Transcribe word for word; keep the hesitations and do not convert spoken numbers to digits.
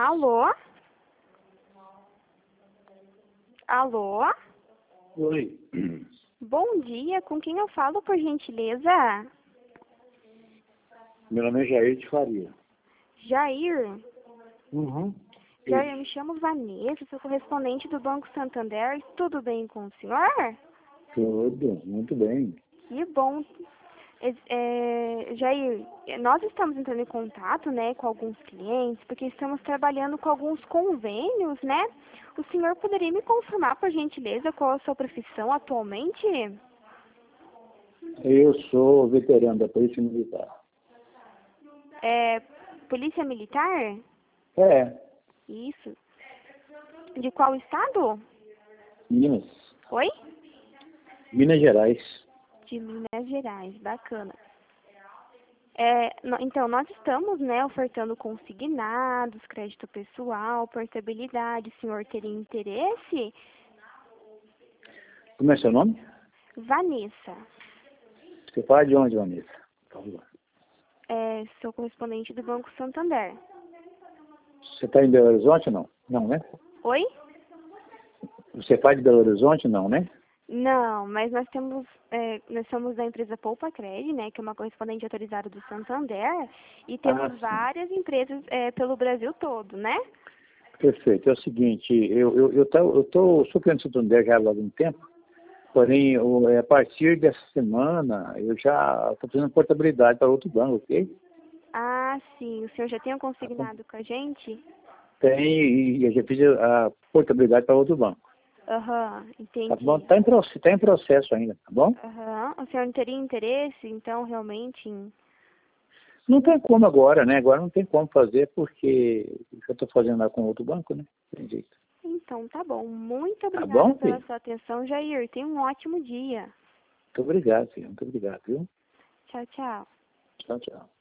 Alô? Alô? Oi. Bom dia, com quem eu falo, por gentileza? Meu nome é Jair de Faria. Jair? Uhum. Jair, eu me chamo Vanessa, sou correspondente do Banco Santander. Tudo bem com o senhor? Tudo, muito bem. Que bom. É, é, Jair, nós estamos entrando em contato, né, com alguns clientes, porque estamos trabalhando com alguns convênios, né? O senhor poderia me confirmar, por gentileza, qual a sua profissão atualmente? Eu sou veterano da Polícia Militar. É, Polícia Militar? É, Isso. De qual estado? Minas. Oi? Minas Gerais. De Minas Gerais, bacana. É, no- então, nós estamos, né, ofertando consignados, crédito pessoal, portabilidade. O senhor teria interesse? Como é seu nome? Vanessa, Você fala de onde, Vanessa? Por favor. é, sou correspondente do Banco Santander. Você está em Belo Horizonte ou não? Não, né? Oi? Você faz de Belo Horizonte não, né? Não, mas nós temos, é, nós somos da empresa Poupa Cred, né, que é uma correspondente autorizada do Santander, e temos Ah, sim. várias empresas é, pelo Brasil todo, né? Perfeito. É o seguinte, eu eu eu tô, eu tô sou cliente do Santander já há algum tempo, porém, eu, é, a partir dessa semana, eu já estou fazendo portabilidade para outro banco, ok? Ah, sim, o senhor já tem um Tá bom? consignado com a gente? Tem, e eu já fiz a portabilidade para outro banco. Aham, Tá bom? entendi. Está em, proce- tá em processo ainda, tá bom? Aham, o senhor não teria interesse, então, realmente, em... Não tem como agora, né? Agora não tem como fazer porque eu estou fazendo lá com outro banco, né? Tem jeito. Então, tá bom. Muito Tá obrigada bom, pela filho? sua atenção, Jair. Tenha um ótimo dia. Muito obrigado, filho. Muito obrigado, viu? Tchau, tchau. Tchau, tchau.